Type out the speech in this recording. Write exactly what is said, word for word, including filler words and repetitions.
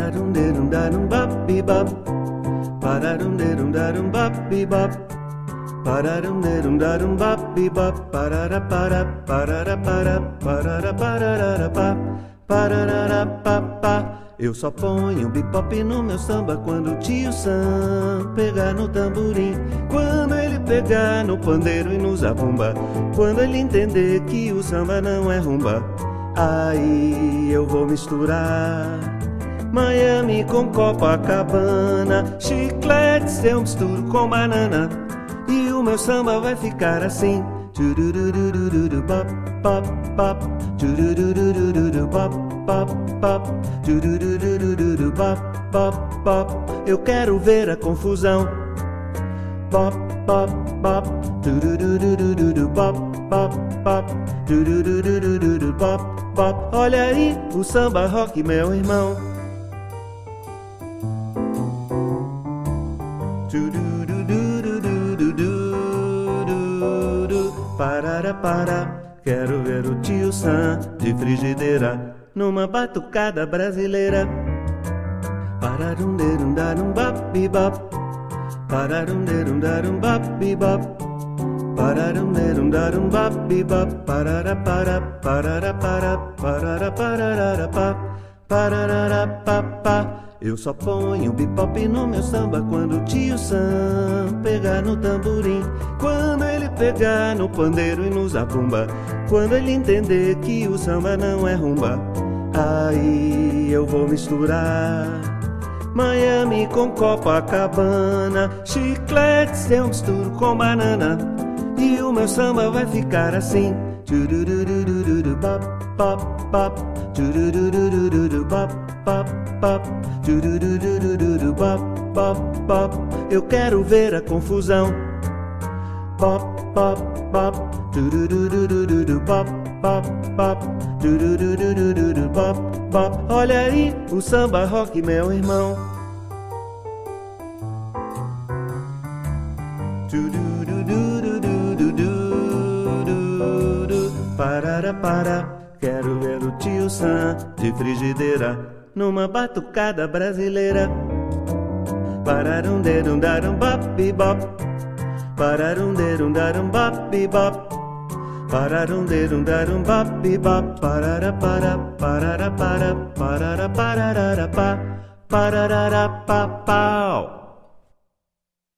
pararum derum darum bop bebop, pararum derum darum bop bebop, pararum derum darum bop bebop, parara para parara para parara parara pa parara pa pa. Eu só ponho bebop no meu samba quando o tio Sam pegar no tamborim, quando ele pegar no pandeiro e no zabumba, quando ele entender que o samba não é rumba. Aí eu vou misturar Miami com Copacabana, chicletes eu misturo com banana, e o meu samba vai ficar assim. Turururururu bop bop bop, turururururu bop bop bop, turururururu bop bop bop. Eu quero ver a confusão. Bop bop bop, turururururu bop bop bop, turururururu bop bop. Olha aí o samba rock, meu irmão. Parara para, quero ver o tio Sam de frigideira numa batucada brasileira. Pararum derum darum bop bebop, pararum derum darum bop bebop, pararum derum darum bop bebop, parara para parara para parara parara pa parara pa pa. Eu só ponho bebop no meu samba quando o tio Sam pegar no tamborim, quando ele pegar no pandeiro e no zabumba, quando ele entender que o samba não é rumba. Aí eu vou misturar Miami com Copacabana, chicletes eu misturo com banana, e o meu samba vai ficar assim. Turururururu bop bop bop, turururururu bop bop bop, turururururu bop bop bop. Eu quero ver a confusão. Bop bop bop, turururururu bop bop bop, turururururu bop bop. Olha aí o samba rock, meu irmão. Parara para, quero ver o tio Sam de frigideira numa batucada brasileira. Pararum derum darum bop bebop, pararum derum darum bop bebop, pararum derum darum bop bebop, parara para parara para parara parara pa parara pa pau.